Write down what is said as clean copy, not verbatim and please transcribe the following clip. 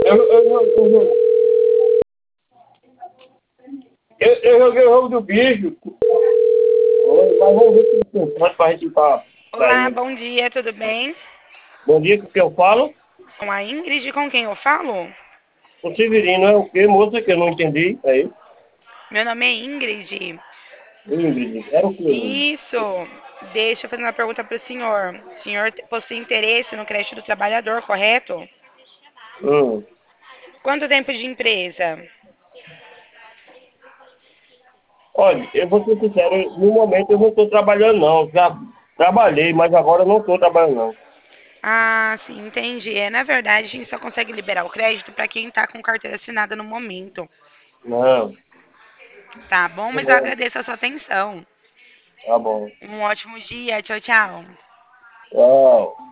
Eu, eu joguei o jogo do bicho. Mas vamos ver se tem tempo pra gente estar Olá, saindo. bom dia, tudo bem? Bom dia, com quem eu falo? Com a Ingrid, com quem eu falo? O Severino é o quê, moça, que eu não entendi. Aí, Meu nome é Ingrid. Ingrid, era o quê, Ingrid? Isso. Deixa eu fazer uma pergunta para o senhor. O senhor possui interesse no crédito do trabalhador, correto? Hum. Quanto tempo de empresa? Olha, eu vou ser sincero, no momento eu não estou trabalhando não. Já trabalhei, mas agora eu não estou trabalhando não. Ah, sim, entendi. Na verdade, a gente só consegue liberar o crédito para quem está com carteira assinada no momento. Não, Tá bom, tá mas eu bom, agradeço a sua atenção. tá bom. Um ótimo dia. Tchau, tchau. Tchau.